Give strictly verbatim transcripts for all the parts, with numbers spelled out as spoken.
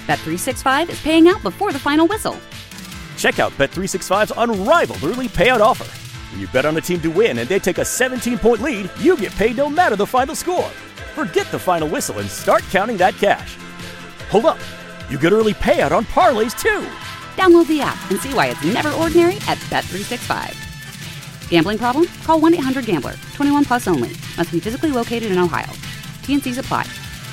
Bet three sixty-five is paying out before the final whistle. Check out Bet three sixty-five's unrivaled early payout offer. When you bet on a team to win and they take a seventeen-point lead, you get paid no matter the final score. Forget the final whistle and start counting that cash. Hold up. You get early payout on parlays, too. Download the app and see why it's never ordinary at Bet three sixty-five. Gambling problem? Call one eight hundred gambler. twenty-one plus only. Must be physically located in Ohio. T N Cs apply.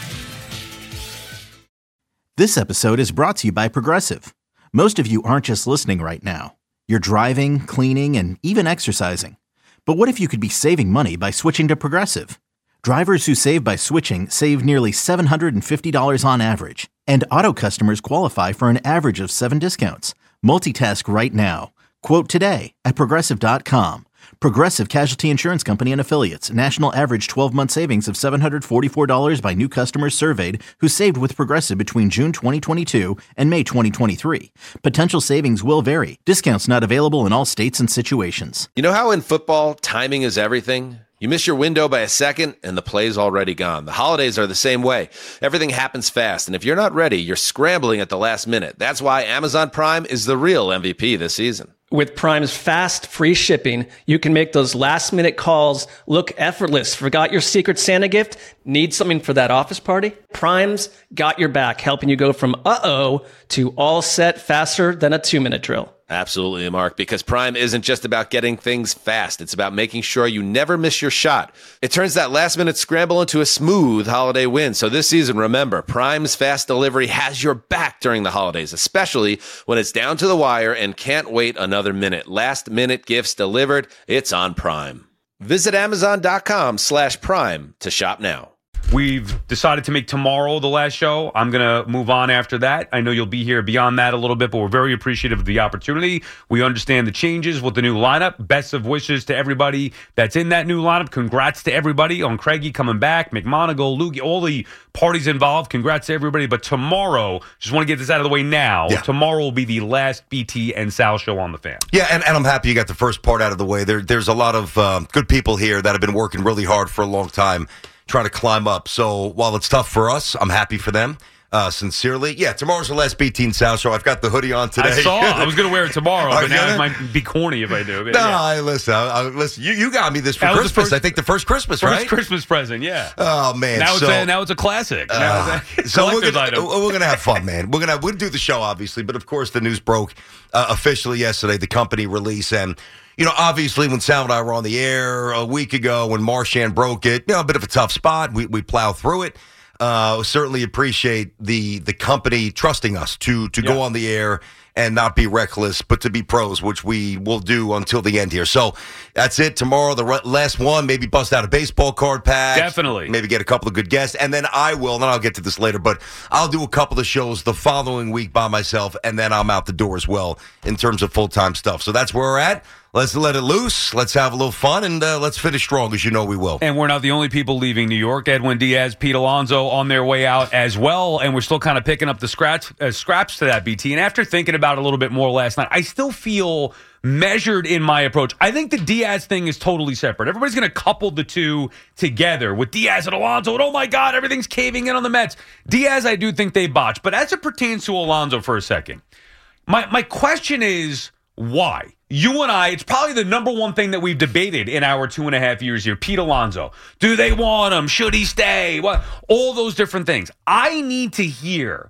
This episode is brought to you by Progressive. Most of you aren't just listening right now. You're driving, cleaning, and even exercising. But what if you could be saving money by switching to Progressive? Drivers who save by switching save nearly seven hundred fifty dollars on average. And auto customers qualify for an average of seven discounts. Multitask right now. Quote today at Progressive dot com. Progressive Casualty Insurance Company and Affiliates. National average twelve-month savings of seven hundred forty-four dollars by new customers surveyed who saved with Progressive between June twenty twenty-two and May twenty twenty-three. Potential savings will vary. Discounts not available in all states and situations. You know how in football, timing is everything? You miss your window by a second, and the play's already gone. The holidays are the same way. Everything happens fast, and if you're not ready, you're scrambling at the last minute. That's why Amazon Prime is the real M V P this season. With Prime's fast, free shipping, you can make those last-minute calls look effortless. Forgot your Secret Santa gift? Need something for that office party? Prime's got your back, helping you go from uh-oh to all set faster than a two-minute drill. Absolutely, Mark, because Prime isn't just about getting things fast. It's about making sure you never miss your shot. It turns that last-minute scramble into a smooth holiday win. So this season, remember, Prime's fast delivery has your back during the holidays, especially when it's down to the wire and can't wait another minute. Last-minute gifts delivered, it's on Prime. Visit Amazon.com slash Prime to shop now. We've decided to make tomorrow the last show. I'm going to move on after that. I know you'll be here beyond that a little bit, but we're very appreciative of the opportunity. We understand the changes with the new lineup. Best of wishes to everybody that's in that new lineup. Congrats to everybody on Craigie coming back, McMonagle, Lukey, all the parties involved. Congrats to everybody. But tomorrow, just want to get this out of the way now. Yeah. Tomorrow will be the last B T and Sal show on the Fan. Yeah, and, and I'm happy you got the first part out of the way. There, There's a lot of um, good people here that have been working really hard for a long time, trying to climb up. So while it's tough for us, I'm happy for them. Uh, sincerely. Yeah, tomorrow's the last B T and Sal show. I've got the hoodie on today. I saw. I was going to wear it tomorrow, but now it might be corny if I do. No, yeah. I, listen, I, I, listen. You, you got me this for that Christmas. First, I think the first Christmas, first right? First Christmas present, yeah. Oh, man. Now, so, it's, a, now it's a classic. Uh, now it's a so we're gonna, item. we're going to have fun, man. We're going to we'll do the show, obviously, but of course the news broke uh, officially yesterday, the company release, and you know, obviously, when Sal and I were on the air a week ago, when Marchand broke it, you know, a bit of a tough spot. We we plow through it. Uh, certainly appreciate the the company trusting us to to yep. go on the air and not be reckless, but to be pros, which we will do until the end here. So that's it. Tomorrow, the last one, maybe bust out a baseball card pack. Definitely. Maybe get a couple of good guests. And then I will, and then I'll get to this later, but I'll do a couple of shows the following week by myself, and then I'm out the door as well in terms of full-time stuff. So that's where we're at. Let's let it loose. Let's have a little fun, and uh, let's finish strong, as you know we will. And we're not the only people leaving New York. Edwin Diaz, Pete Alonso on their way out as well, and we're still kind of picking up the scratch, uh, scraps to that, B T. And after thinking about it a little bit more last night, I still feel measured in my approach. I think the Diaz thing is totally separate. Everybody's going to couple the two together with Diaz and Alonso, and oh my God, everything's caving in on the Mets. Diaz, I do think they botched, but as it pertains to Alonso for a second, my my question is, why? You and I, it's probably the number one thing that we've debated in our two and a half years here. Pete Alonso. Do they want him? Should he stay? What? All those different things. I need to hear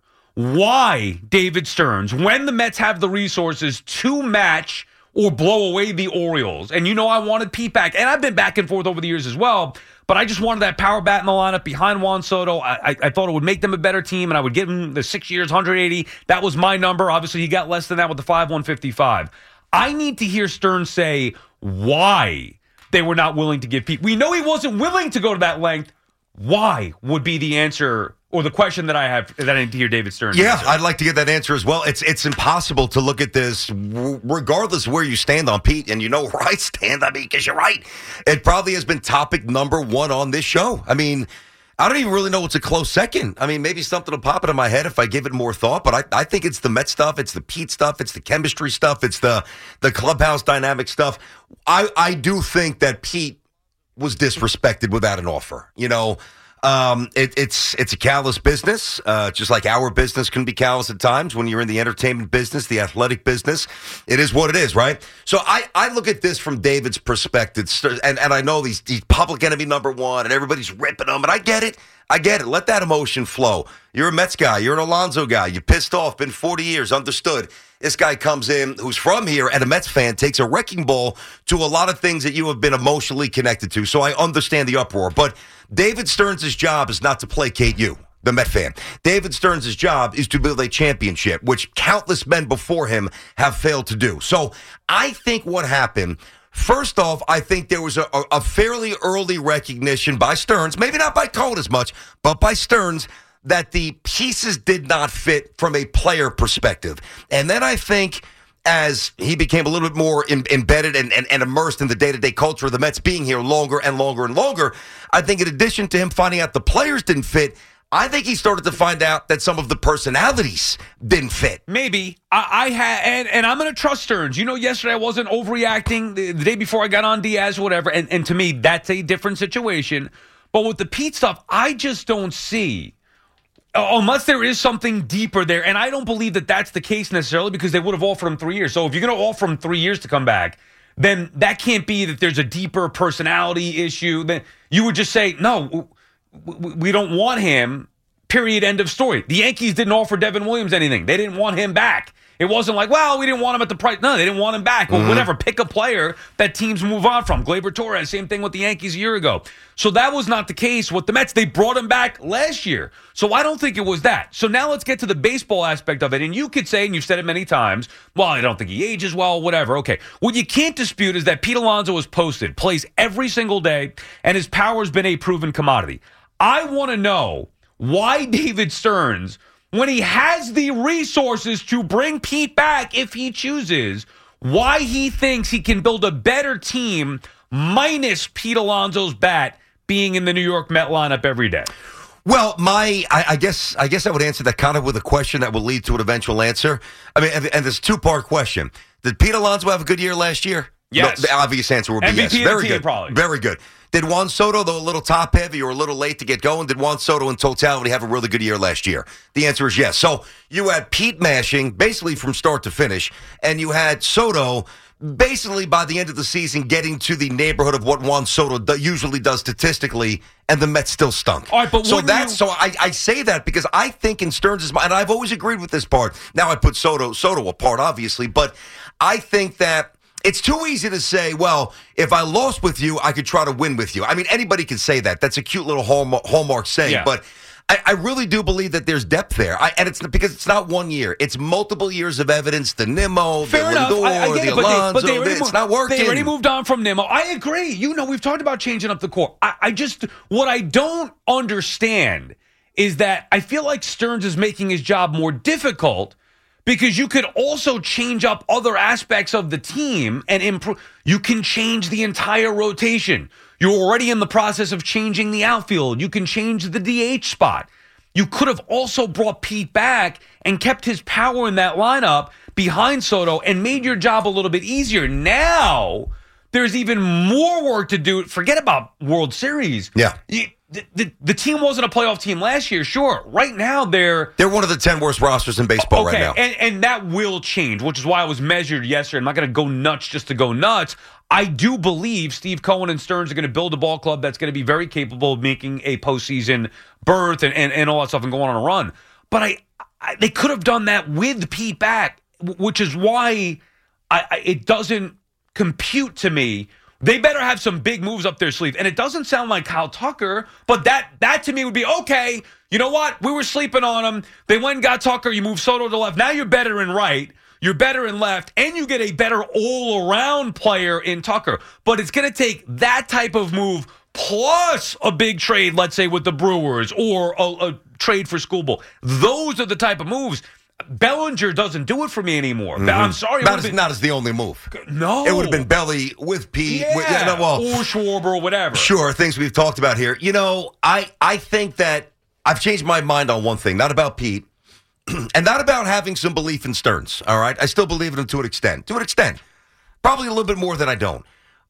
why David Stearns, when the Mets have the resources to match or blow away the Orioles. And you know I wanted Pete back. And I've been back and forth over the years as well. But I just wanted that power bat in the lineup behind Juan Soto. I, I, I thought it would make them a better team, and I would give him the six years, one hundred eighty. That was my number. Obviously, he got less than that with the five one fifty-five. I need to hear Stearns say why they were not willing to give Pete. We know he wasn't willing to go to that length. Why would be the answer or the question that I have that I need to hear David Stearns Yeah, answer. I'd like to get that answer as well. It's it's impossible to look at this regardless of where you stand on Pete. And you know where I stand, I mean, because you're right. It probably has been topic number one on this show. I mean, I don't even really know what's a close second. I mean, maybe something will pop into my head if I give it more thought, but I, I think it's the Met stuff, it's the Pete stuff, it's the chemistry stuff, it's the the clubhouse dynamic stuff. I, I do think that Pete was disrespected without an offer. You know, Um, it, it's it's a callous business, uh, just like our business can be callous at times when you're in the entertainment business, the athletic business. It is what it is, right? So I, I look at this from David's perspective, and, and I know he's, he's public enemy number one, and everybody's ripping him, and I get it. I get it. Let that emotion flow. You're a Mets guy. You're an Alonso guy. You're pissed off. Been forty years. Understood. This guy comes in who's from here and a Mets fan, takes a wrecking ball to a lot of things that you have been emotionally connected to. So I understand the uproar. But David Stearns' job is not to placate you, the Met fan. David Stearns' job is to build a championship, which countless men before him have failed to do. So I think what happened, first off, I think there was a, a fairly early recognition by Stearns, maybe not by Cohen as much, but by Stearns, that the pieces did not fit from a player perspective. And then I think as he became a little bit more in, embedded and, and, and immersed in the day-to-day culture of the Mets being here longer and longer and longer, I think in addition to him finding out the players didn't fit, I think he started to find out that some of the personalities didn't fit. Maybe. I, I had, and, and I'm going to trust Stearns. You know, yesterday I wasn't overreacting. The, the day before I got on Diaz, whatever. And, and to me, that's a different situation. But with the Pete stuff, I just don't see, unless there is something deeper there. And I don't believe that that's the case necessarily because they would have offered him three years. So if you're going to offer him three years to come back, then that can't be that there's a deeper personality issue. Then you would just say, no, we don't want him, period, end of story. The Yankees didn't offer Devin Williams anything. They didn't want him back. It wasn't like, well, we didn't want him at the price. No, they didn't want him back. Well, mm-hmm. whatever, pick a player that teams move on from. Gleyber Torres, same thing with the Yankees a year ago. So that was not the case with the Mets. They brought him back last year. So I don't think it was that. So now let's get to the baseball aspect of it. And you could say, and you've said it many times, well, I don't think he ages well, whatever. Okay. What you can't dispute is that Pete Alonso is posted, plays every single day, and his power has been a proven commodity. I want to know why David Stearns, when he has the resources to bring Pete back if he chooses, why he thinks he can build a better team minus Pete Alonso's bat being in the New York Met lineup every day. Well, my, I, I guess, I guess I would answer that kind of with a question that will lead to an eventual answer. I mean, and, and this two-part question: did Pete Alonso have a good year last year? Yes. No, the obvious answer would be M V P yes. Very team, good. Probably. Very good. Did Juan Soto, though a little top-heavy or a little late to get going, did Juan Soto in totality have a really good year last year? The answer is yes. So you had Pete mashing basically from start to finish, and you had Soto basically by the end of the season getting to the neighborhood of what Juan Soto do, usually does statistically, and the Mets still stunk. All right, but so that's you... so I, I say that because I think in Stearns' mind, and I've always agreed with this part. Now I put Soto Soto apart, obviously, but I think that it's too easy to say, well, if I lost with you, I could try to win with you. I mean, anybody can say that. That's a cute little hallmark, hallmark saying, yeah. but I, I really do believe that there's depth there. I, and it's because it's not one year. It's multiple years of evidence. The Nimmo, Fair the enough. Lindor, I, I get the it, but Alonso. they, but they already it's moved, not working. They already moved on from Nimmo. I agree. You know, we've talked about changing up the core. I, I just, what I don't understand is that I feel like Stearns is making his job more difficult because you could also change up other aspects of the team and improve. You can change the entire rotation. You're already in the process of changing the outfield. You can change the D H spot. You could have also brought Pete back and kept his power in that lineup behind Soto and made your job a little bit easier. Now, there's even more work to do. Forget about World Series. Yeah. You, The, the, the team wasn't a playoff team last year, sure. Right now, they're... They're one of the ten worst rosters in baseball okay, right now. And, and that will change, which is why I was measured yesterday. I'm not going to go nuts just to go nuts. I do believe Steve Cohen and Stearns are going to build a ball club that's going to be very capable of making a postseason berth and, and, and all that stuff and going on a run. But I, I they could have done that with Pete back, which is why I, I, it doesn't compute to me. They better have some big moves up their sleeve. And it doesn't sound like Kyle Tucker, but that that to me would be, okay, you know what? We were sleeping on him. They went and got Tucker. You move Soto to left. Now you're better in right. You're better in left. And you get a better all-around player in Tucker. But it's going to take that type of move plus a big trade, let's say, with the Brewers or a, a trade for Schoolboy. Those are the type of moves. Bellinger doesn't do it for me anymore. Mm-hmm. I'm sorry. Not as, been, not as the only move. No. It would have been Belly with Pete. Yeah. With, yeah, no, well, or Schwarber or whatever. Sure, things we've talked about here. You know, I, I think that I've changed my mind on one thing, not about Pete, and not about having some belief in Stearns, all right? I still believe in him to an extent. To an extent. Probably a little bit more than I don't.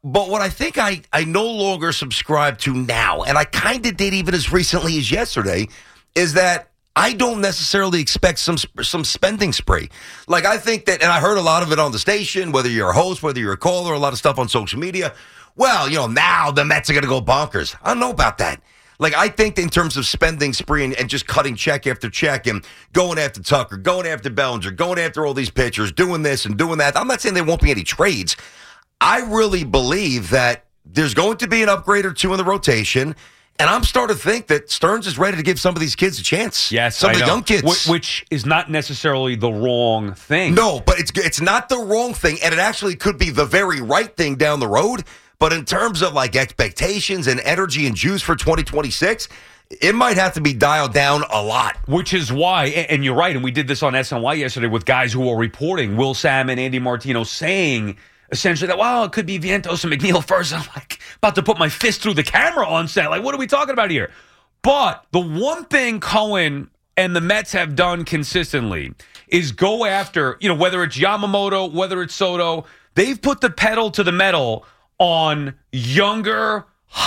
But what I think I, I no longer subscribe to now, and I kind of did even as recently as yesterday, is that I don't necessarily expect some some spending spree. Like, I think that, and I heard a lot of it on the station, whether you're a host, whether you're a caller, a lot of stuff on social media. Well, you know, now the Mets are going to go bonkers. I don't know about that. Like, I think in terms of spending spree and, and just cutting check after check and going after Tucker, going after Bellinger, going after all these pitchers, doing this and doing that. I'm not saying there won't be any trades. I really believe that there's going to be an upgrade or two in the rotation. And I'm starting to think that Stearns is ready to give some of these kids a chance. Yes, some I of the know. young kids. Wh- Which is not necessarily the wrong thing. No, but it's it's not the wrong thing, and it actually could be the very right thing down the road. But in terms of like expectations and energy and juice for twenty twenty-six, it might have to be dialed down a lot. Which is why, and you're right, and we did this on S N Y yesterday with guys who are reporting, Will Salmon, Andy Martino, saying essentially that, well, it could be Vientos and McNeil first. I'm like, about to put my fist through the camera on set. Like, what are we talking about here? But the one thing Cohen and the Mets have done consistently is go after, you know, whether it's Yamamoto, whether it's Soto, they've put the pedal to the metal on younger,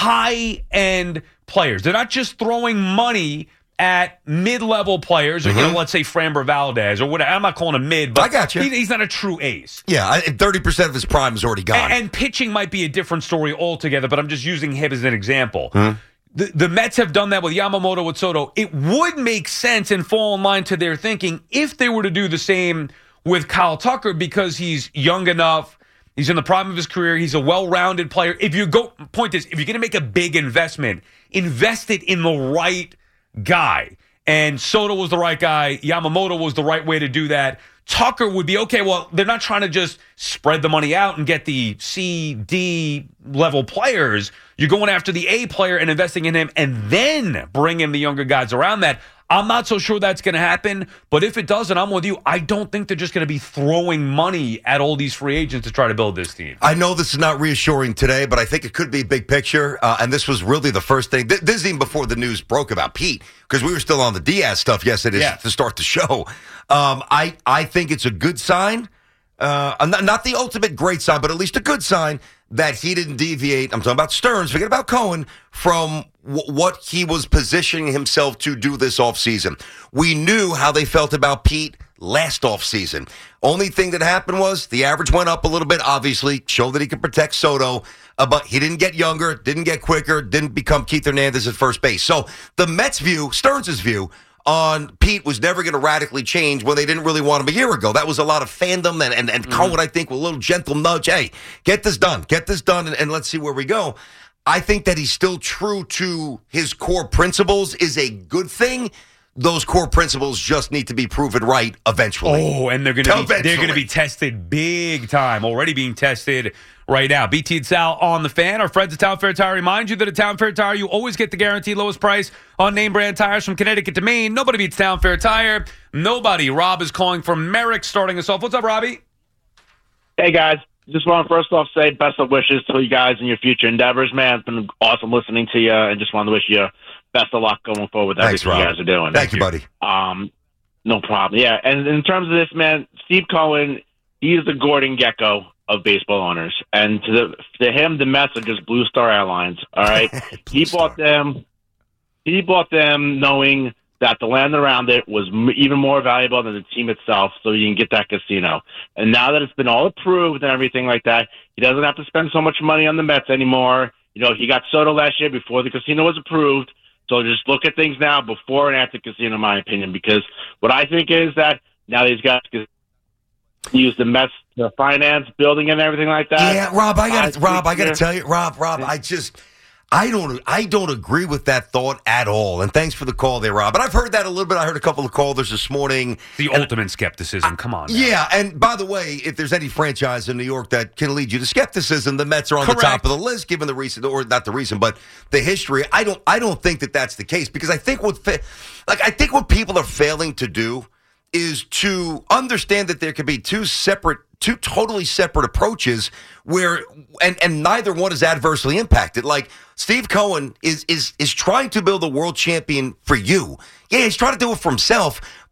high-end players. They're not just throwing money at mid-level players, or, mm-hmm. you know, let's say Framber Valdez or whatever. I'm not calling him mid, but I got you. He, he's not a true ace. Yeah, thirty percent of his prime is already gone. And, and pitching might be a different story altogether, but I'm just using him as an example. Mm-hmm. The, the Mets have done that with Yamamoto, with Soto. It would make sense and fall in line to their thinking if they were to do the same with Kyle Tucker, because he's young enough. He's in the prime of his career. He's a well-rounded player. If you go, point is, if you're going to make a big investment, invest it in the right guy. And Soto was the right guy. Yamamoto was the right way to do that. Tucker would be, okay, well, they're not trying to just spread the money out and get the C, D level players. You're going after the A player and investing in him and then bringing the younger guys around that. I'm not so sure that's going to happen, but if it does, and I'm with you, I don't think they're just going to be throwing money at all these free agents to try to build this team. I know this is not reassuring today, but I think it could be big picture, uh, and this was really the first thing. Th- this is even before the news broke about Pete, because we were still on the Diaz stuff yesterday yeah. to start the show. Um, I, I think it's a good sign, uh, not, not the ultimate great sign, but at least a good sign that he didn't deviate. I'm talking about Stearns, forget about Cohen, from w- what he was positioning himself to do this offseason. We knew how they felt about Pete last offseason. Only thing that happened was the average went up a little bit, obviously, showed that he could protect Soto, uh, but he didn't get younger, didn't get quicker, didn't become Keith Hernandez at first base. So the Mets' view, Stearns' view, on Pete was never going to radically change when they didn't really want him a year ago. That was a lot of fandom, and, and, and mm-hmm. Cohen, I think, with a little gentle nudge. Hey, get this done. Get this done, and, and let's see where we go. I think that he's still true to his core principles is a good thing. Those core principles just need to be proven right eventually. Oh, and they're going to be they're going to be tested big time. Already being tested right now. B T and Sal on the Fan. Our friends at Town Fair Tire remind you that at Town Fair Tire you always get the guaranteed lowest price on name brand tires from Connecticut to Maine. Nobody beats Town Fair Tire. Nobody. Rob is calling from Merrick, starting us off. What's up, Robbie? Hey guys, just want to first off say best of wishes to you guys in your future endeavors, man. It's been awesome listening to you, and just wanted to wish you best of luck going forward with Thanks, everything Rob. you guys are doing. Thank, Thank you, buddy. Um, no problem. Yeah, and in terms of this, man, Steve Cohen, he is the Gordon Gekko of baseball owners, and to the, to him, the Mets are just Blue Star Airlines. All right, he bought Star. them. He bought them knowing that the land around it was m- even more valuable than the team itself, so you can get that casino. And now that it's been all approved and everything like that, he doesn't have to spend so much money on the Mets anymore. You know, he got Soto last year before the casino was approved. So just look at things now before and after casino, in my opinion, because what I think is that now these guys can use the Mets to finance building and everything like that. Yeah, Rob, I got I Rob, I got to yeah. tell you, Rob, Rob, I just I don't I don't agree with that thought at all. And thanks for the call there, Rob. But I've heard that a little bit. I heard a couple of callers this morning. The ultimate skepticism. Come on. Now. Yeah, and by the way, if there's any franchise in New York that can lead you to skepticism, the Mets are on Correct. the top of the list, given the recent, or not the recent, but the history. I don't, I don't think that that's the case, because I think what, fa- like, I think what people are failing to do is to understand that there could be two separate, two totally separate approaches where, and, and neither one is adversely impacted. Like, Steve Cohen is is is trying to build a world champion for you. Yeah, he's trying to do it for himself,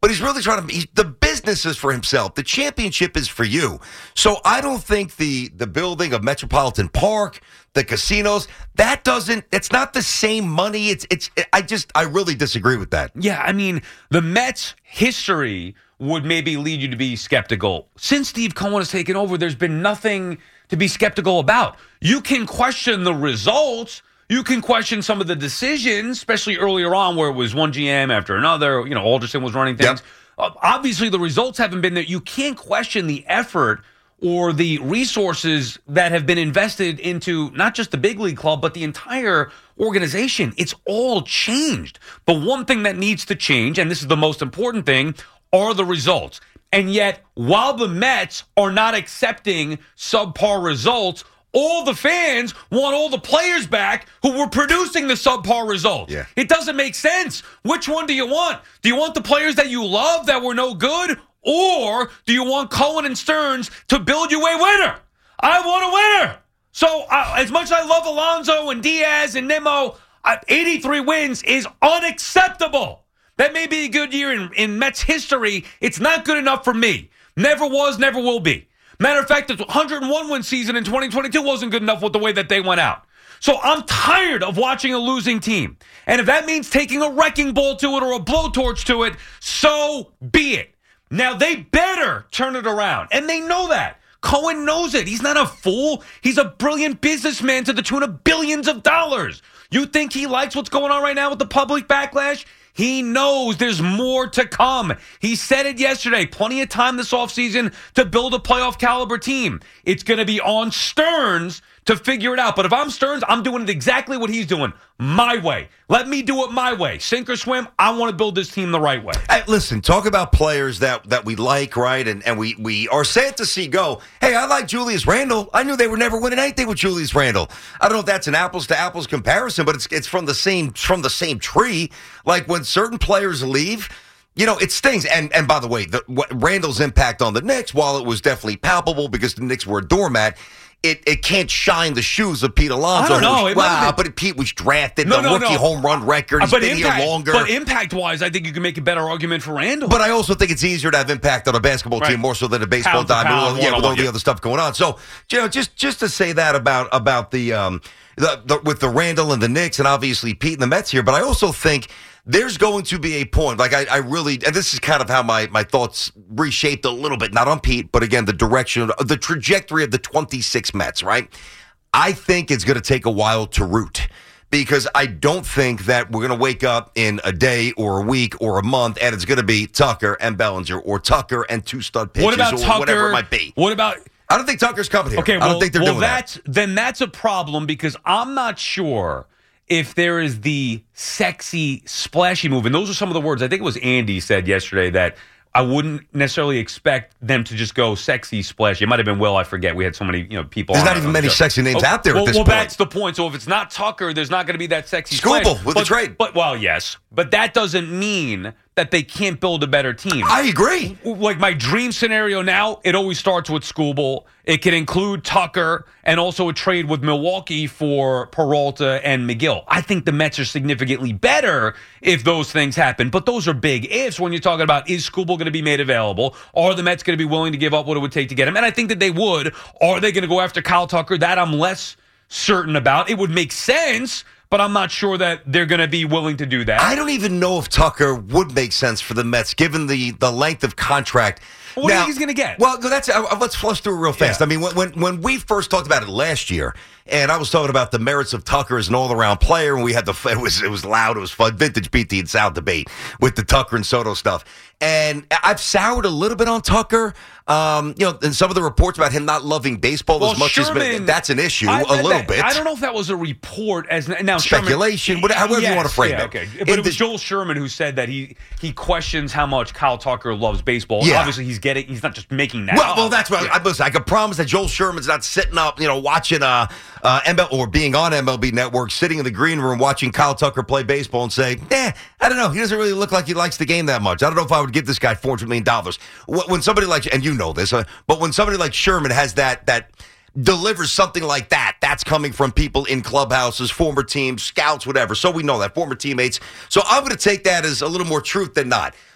but he's really trying to. He's, the business is for himself. The championship is for you. So I don't think the the building of Metropolitan Park, the casinos, that doesn't. It's not the same money. It's it's. I just I really disagree with that. Yeah, I mean the Mets' history would maybe lead you to be skeptical. Since Steve Cohen has taken over, there's been nothing to be skeptical about. You can question the results. You can question some of the decisions, especially earlier on where it was one G M after another. You know, Alderson was running things. Yep. Uh, obviously, the results haven't been there. You can't question the effort or the resources that have been invested into not just the big league club, but the entire organization. It's all changed. But one thing that needs to change, and this is the most important thing, are the results. And yet, while the Mets are not accepting subpar results, all the fans want all the players back who were producing the subpar results. Yeah. It doesn't make sense. Which one do you want? Do you want the players that you love that were no good? Or do you want Cohen and Stearns to build you a winner? I want a winner. So uh, as much as I love Alonso and Diaz and Nimmo, uh, eighty-three wins is unacceptable. That may be a good year in, in Mets history. It's not good enough for me. Never was, never will be. Matter of fact, the one hundred one win season in twenty twenty-two wasn't good enough with the way that they went out. So I'm tired of watching a losing team. And if that means taking a wrecking ball to it or a blowtorch to it, so be it. Now, they better turn it around. And they know that. Cohen knows it. He's not a fool. He's a brilliant businessman to the tune of billions of dollars. You think he likes what's going on right now with the public backlash? He knows there's more to come. He said it yesterday. Plenty of time this offseason to build a playoff caliber team. It's going to be on Stearns to figure it out. But if I'm Stearns, I'm doing it exactly what he's doing. My way. Let me do it my way. Sink or swim, I want to build this team the right way. Hey, listen, talk about players that, that we like, right? And and we, we are sad to see go. Hey, I like Julius Randle. I knew they were never winning anything with Julius Randle. I don't know if that's an apples to apples comparison, but it's it's from the same from the same tree. Like when certain players leave, you know, it stings. And and by the way, the, what, Randall's impact on the Knicks, while it was definitely palpable because the Knicks were a doormat, It it can't shine the shoes of Pete Alonso. I don't know. Who, wow, but Pete was drafted, no, the no, rookie no. home run record. He's but been impact, here longer. But impact-wise, I think you can make a better argument for Randall. But I also think it's easier to have impact on a basketball right. team more so than a baseball Pound to team. pound, Yeah, with all one-on-one, the yeah. other stuff going on. So, you know, just just to say that about about the, um, the, the with the Randall and the Knicks and obviously Pete and the Mets here. But I also think there's going to be a point, like I, I really, and this is kind of how my, my thoughts reshaped a little bit, not on Pete, but again, the direction, the trajectory of the twenty-six Mets, right? I think it's going to take a while to root because I don't think that we're going to wake up in a day or a week or a month and it's going to be Tucker and Bellinger or Tucker and two stud pitchers what about or Tucker, whatever it might be. What about... I don't think Tucker's coming here. Okay, well, I don't think they're well, doing that's, that. Then that's a problem because I'm not sure if there is the sexy, splashy move. And those are some of the words. I think it was Andy said yesterday that I wouldn't necessarily expect them to just go sexy, splashy. It might have been Will, I forget. We had so many you know people. There's on not even many show. sexy names oh, out there well, at this well, point. Well, that's the point. So if it's not Tucker, there's not going to be that sexy Scooble splash. with but, the trade. But, well, yes. But that doesn't mean that they can't build a better team. I agree. Like my dream scenario now, it always starts with Scooble. It can include Tucker and also a trade with Milwaukee for Peralta and McGill. I think the Mets are significantly better if those things happen. But those are big ifs when you're talking about, is Scooble going to be made available? Are the Mets going to be willing to give up what it would take to get him? And I think that they would. Are they going to go after Kyle Tucker? That I'm less certain about. It would make sense, but I'm not sure that they're going to be willing to do that. I don't even know if Tucker would make sense for the Mets, given the, the length of contract. What now, do you think he's going to get? Well, that's uh, let's flush through it real fast. Yeah. I mean, when, when when we first talked about it last year, and I was talking about the merits of Tucker as an all-around player, and we had the it was it was loud, it was fun, vintage B T and Sound debate with the Tucker and Soto stuff. And I've soured a little bit on Tucker. Um, you know, and some of the reports about him not loving baseball well, as much Sherman, as that's an issue I, a little that, bit. I don't know if that was a report as now speculation, Sherman, however yes, you want to frame yeah, it. Okay, but In it was the, Joel Sherman who said that he he questions how much Kyle Tucker loves baseball. Yeah. Obviously, he's getting he's not just making that. Well, up. well, that's what yeah. I, listen, I can promise that Joel Sherman's not sitting up, you know, watching uh, uh, M L or being on M L B Network, sitting in the green room watching Kyle Tucker play baseball and say, eh, I don't know, he doesn't really look like he likes the game that much. I don't know if I would give this guy four hundred million dollars. When somebody like, and you know this, uh, but when somebody like Sherman has that that delivers something like that, that's coming from people in clubhouses, former teams, scouts, whatever. So we know that, former teammates. So I'm going to take that as a little more truth than not.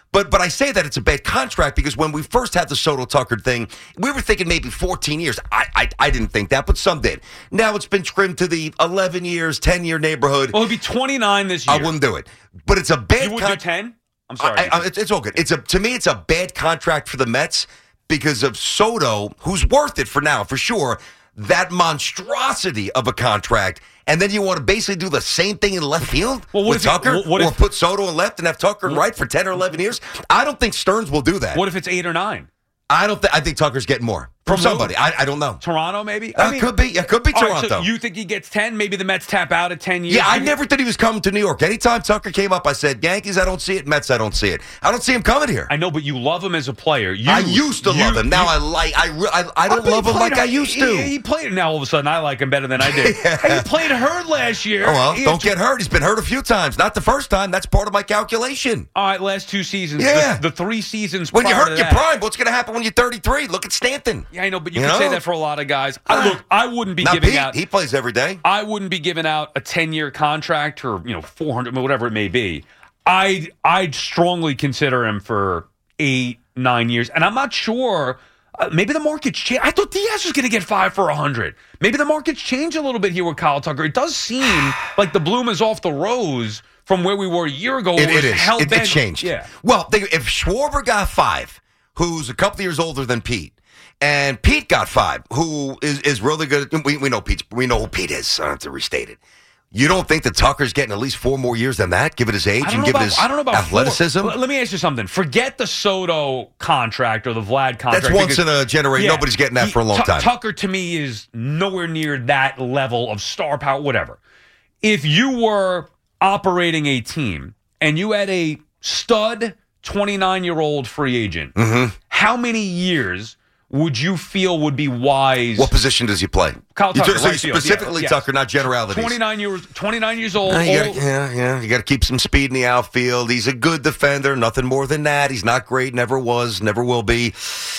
But but I say that it's a bad contract because when we first had the Soto Tucker thing, we were thinking maybe fourteen years. I, I I didn't think that, but some did. Now it's been trimmed to the eleven years, ten year neighborhood. Well, it'll be twenty-nine this year. I wouldn't do it. But it's a bad You would con- do ten? I'm sorry. I, I, it's, it's all good. It's a to me, it's a bad contract for the Mets because of Soto, who's worth it for now, for sure. That monstrosity of a contract, and then you want to basically do the same thing in left field well, what with if Tucker, it, what or if, put Soto in left and have Tucker in right for ten or eleven years. I don't think Stearns will do that. What if it's eight or nine? I don't. Th- I think Tucker's getting more from, From somebody. I, I don't know. Toronto, maybe. Uh, could be. Yeah, could be all Toronto. Right, so you think he gets ten? Maybe the Mets tap out at ten years. Yeah, I Maybe- never thought he was coming to New York. Anytime Tucker came up, I said Yankees. I don't see it. Mets. I don't see it. I don't see him coming here. I know, but you love him as a player. You, I used to you, love him. Now you, I like. I re- I, I don't I love him played like I hurt- used to. He, he played. Now all of a sudden, I like him better than I did. And he played hurt last year. Oh, well, He don't had- get hurt. He's been hurt a few times. Not the first time. That's part of my calculation. All right, last two seasons. Yeah. The, the three seasons. When you prior hurt to your that. prime, what's going to happen when you're thirty-three? Look at Stanton. Yeah, I know, but you, You can say know? that for a lot of guys. I, look, I wouldn't be Now, giving Pete, out. he plays every day. I wouldn't be giving out a ten-year contract or you know four hundred, whatever it may be. I'd I'd strongly consider him for eight, nine years, and I'm not sure. Uh, maybe the market's changed. I thought Diaz was going to get five for a hundred. Maybe the market's changed a little bit here with Kyle Tucker. It does seem like the bloom is off the rose from where we were a year ago. It, where it was is. hell It, it bent- changed. Yeah. Well, they, if Schwarber got five, who's a couple years older than Pete, and Pete got five, who is, is really good. We, we know Pete. We know who Pete is. I don't have to restate it. You don't think that Tucker's getting at least four more years than that, given his age I don't and know given about, his I don't know about athleticism? four. Let me ask you something. Forget the Soto contract or the Vlad contract. That's once because- in a generation. Yeah, Nobody's getting that he- for a long Tu- time. Tucker, to me, is nowhere near that level of star power, whatever. If you were operating a team and you had a stud twenty-nine-year-old free agent, Mm-hmm. how many years would you feel would be wise? What position does he play? Kyle You Tucker, took- so right field, specifically yeah, yes. Tucker, not generalities. twenty-nine years, twenty-nine years old. Uh, you old- gotta, yeah, yeah. You got to keep some speed in the outfield. He's a good defender, nothing more than that. He's not great, never was, never will be.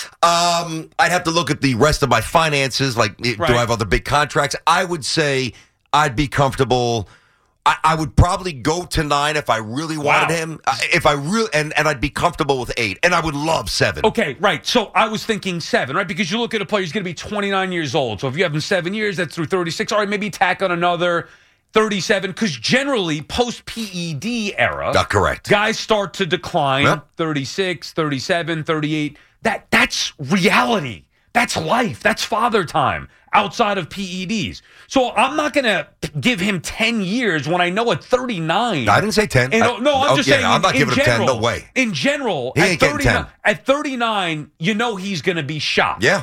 Um, I'd have to look at the rest of my finances. Like, do Right. I have other big contracts? I would say I'd be comfortable. I, I would probably go to nine if I really wanted Wow. him. Uh, If I really, and, and I'd be comfortable with eight, and I would love seven. Okay, right. So I was thinking seven, right? Because you look at a player, he's going to be twenty-nine years old. So if you have him seven years, that's through thirty-six. All right, maybe tack on another thirty-seven. Because generally, post-P E D era, Uh, correct. guys start to decline. Yep. thirty-six, thirty-seven, thirty-eight. That That's reality. That's life. That's father time outside of P E Ds. So I'm not going to give him ten years when I know at thirty-nine. I didn't say ten. And, I- no, I'm oh, just yeah, saying. I'm in- not in giving him ten. general, No way. In general, He at ain't getting thirty-nine, ten. at thirty-nine, you know he's going to be shot. Yeah.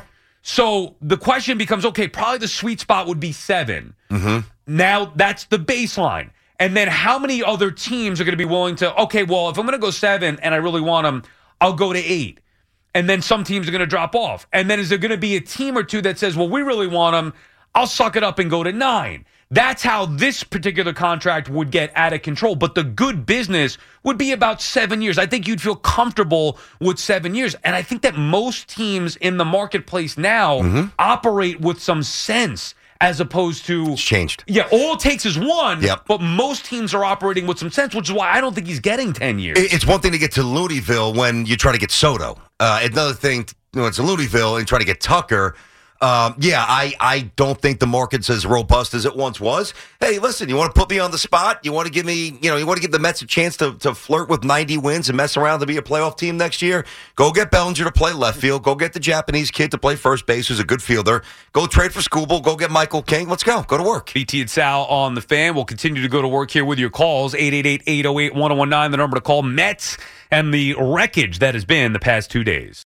So the question becomes, okay, probably the sweet spot would be seven. Mm-hmm. Now that's the baseline. And then how many other teams are going to be willing to, okay, well, if I'm going to go seven and I really want him, I'll go to eight. And then some teams are going to drop off. And then is there going to be a team or two that says, well, we really want him, I'll suck it up and go to nine. That's how this particular contract would get out of control. But the good business would be about seven years. I think you'd feel comfortable with seven years. And I think that most teams in the marketplace now Mm-hmm. operate with some sense as opposed to... It's changed. Yeah, all it takes is one, Yep. but most teams are operating with some sense, which is why I don't think he's getting ten years. It- It's one thing to get to Looneyville when you try to get Soto. Uh, another thing when it's to Looneyville and try to get Tucker. Um, yeah, I, I don't think the market's as robust as it once was. Hey, listen, you want to put me on the spot? You want to give me, you know, you want to give the Mets a chance to, to flirt with ninety wins and mess around to be a playoff team next year? Go get Bellinger to play left field. Go get the Japanese kid to play first base who's a good fielder. Go trade for Skubal. Go get Michael King. Let's go. Go to work. B T and Sal on the Fan. We'll continue to go to work here with your calls. eight eight eight, eight oh eight, one oh one nine, the number to call. Mets and the wreckage that has been the past two days.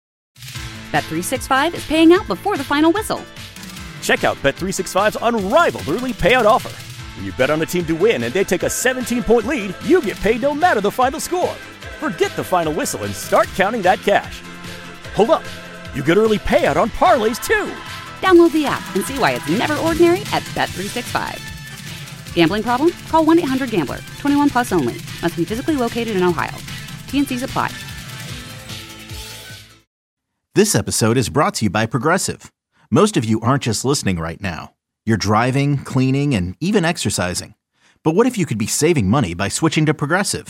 Bet three sixty-five is paying out before the final whistle. Check out Bet three sixty-five's unrivaled early payout offer. When you bet on a team to win and they take a seventeen-point lead, you get paid no matter the final score. Forget the final whistle and start counting that cash. Hold up. You get early payout on parlays, too. Download the app and see why it's never ordinary at Bet three sixty-five. Gambling problem? Call one eight hundred gambler. twenty-one plus only. Must be physically located in Ohio. T N Cs apply. This episode is brought to you by Progressive. Most of you aren't just listening right now. You're driving, cleaning, and even exercising. But what if you could be saving money by switching to Progressive?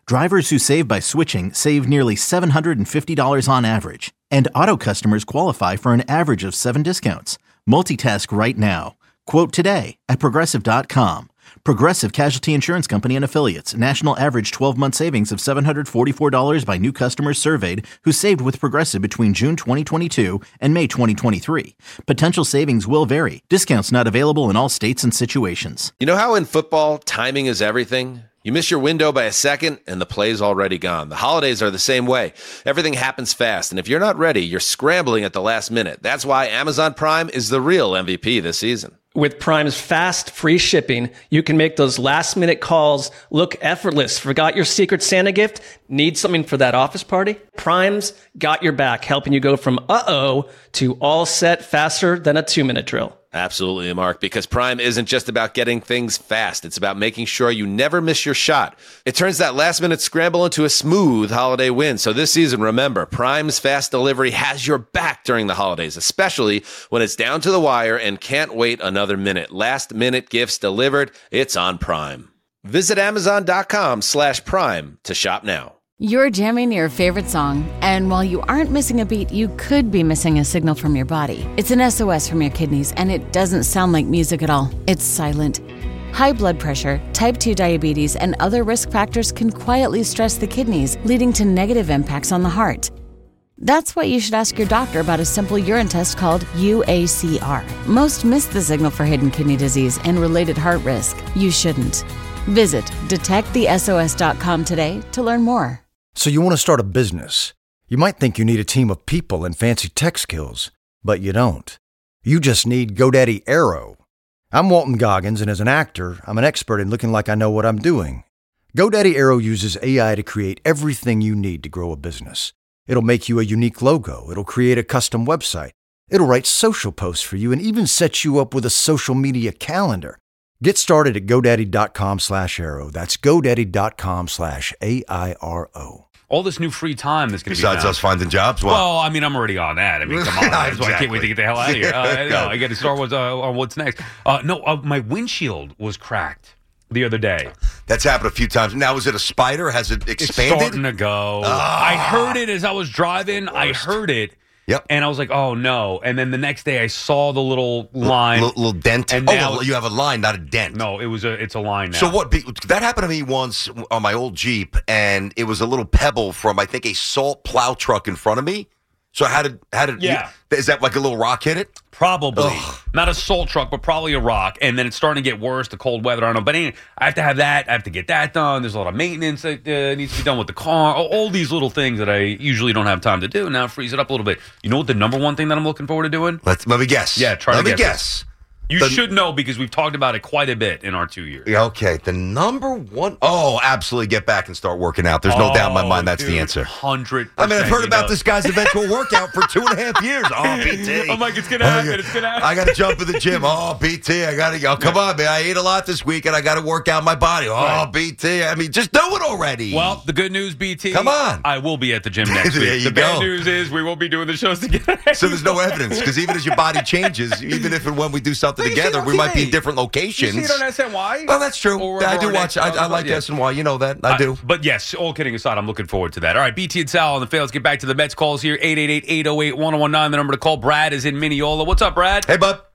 Drivers who save by switching save nearly seven hundred fifty dollars on average. And auto customers qualify for an average of seven discounts. Multitask right now. Quote today at Progressive dot com. Progressive Casualty Insurance Company and Affiliates. National average twelve-month savings of seven hundred forty-four dollars by new customers surveyed who saved with Progressive between June twenty twenty-two and May twenty twenty-three. Potential savings will vary. Discounts not available in all states and situations. You know how in football, timing is everything? You miss your window by a second, and the play's already gone. The holidays are the same way. Everything happens fast, and if you're not ready, you're scrambling at the last minute. That's why Amazon Prime is the real M V P this season. With Prime's fast, free shipping, you can make those last-minute calls look effortless. Forgot your Secret Santa gift? Need something for that office party? Prime's got your back, helping you go from uh-oh to all set faster than a two-minute drill. Absolutely, Mark, because Prime isn't just about getting things fast. It's about making sure you never miss your shot. It turns that last-minute scramble into a smooth holiday win. So this season, remember, Prime's fast delivery has your back during the holidays, especially when it's down to the wire and can't wait another minute. Last-minute gifts delivered, it's on Prime. Visit Amazon.com slash Prime to shop now. You're jamming your favorite song, and while you aren't missing a beat, you could be missing a signal from your body. It's an S O S from your kidneys, and it doesn't sound like music at all. It's silent. High blood pressure, type two diabetes, and other risk factors can quietly stress the kidneys, leading to negative impacts on the heart. That's why you should ask your doctor about a simple urine test called U A C R. Most miss the signal for hidden kidney disease and related heart risk. You shouldn't. Visit detect the S O S dot com today to learn more. So you want to start a business. You might think you need a team of people and fancy tech skills, but you don't. You just need GoDaddy Aero. I'm Walton Goggins, and as an actor, I'm an expert in looking like I know what I'm doing. GoDaddy Aero uses A I to create everything you need to grow a business. It'll make you a unique logo. It'll create a custom website. It'll write social posts for you and even set you up with a social media calendar. Get started at GoDaddy.com slash Aero. That's GoDaddy.com slash A I R O. All this new free time that's going to be Besides us finding jobs? Well, well, I mean, I'm already on that. I mean, come on. That's exactly. why I can't wait to get the hell out of here. Uh, no, I got to start with uh, on what's next. Uh, no, uh, my windshield was cracked the other day. That's happened a few times. Now, is it a spider? Has it expanded? It's starting to go. Ah, I heard it as I was driving. I heard it. Yep. And I was like, oh, no. And then the next day I saw the little line. L- little dent. And oh, now, well, you have a line, not a dent. No, it was a. it's a line now. So what? That happened to me once on my old Jeep, and it was a little pebble from, I think, a salt plow truck in front of me. So how did, how did, Yeah. You, is that like a little rock hit it? Probably. Ugh. Not a salt truck, but probably a rock. And then it's starting to get worse, the cold weather. I don't know. But anyway, I have to have that. I have to get that done. There's a lot of maintenance that uh, needs to be done with the car. All, all these little things that I usually don't have time to do. Now freeze it up a little bit. You know what the number one thing that I'm looking forward to doing? Let's, let me guess. Yeah, try let to me guess. guess. You The- should know because we've talked about it quite a bit in our two years. Yeah, okay. The number one. Oh, absolutely. Get back and start working out. There's no doubt in my mind that's the answer. one hundred percent. I mean, I've heard you about know. this guy's eventual workout for two and a half years. Oh, B T. I'm like, it's going to happen. It's going to happen. I got to jump in the gym. Oh, B T. I got to go. Come on, man. I ate a lot this week, and I got to work out my body. Oh, Right. B T. I mean, just do it already. Well, the good news, B T. Come on. I will be at the gym next There week. you The bad go. news is we won't be doing the shows together. So there's no evidence, because even as your body changes, even if and when we do something Well, you see it together, on we might be T V. in different locations. You see it on S N Y? Well, that's true. Or Yeah, I do or watch. X- I, I like yeah. S N Y. You know that. I do. Uh, but yes, all kidding aside, I'm looking forward to that. All right, B T and Sal on the field. Let's get back to the Mets calls here. eight eight eight, eight oh eight, one oh one nine, the number to call. Brad is in Mineola. What's up, Brad? Hey, bud.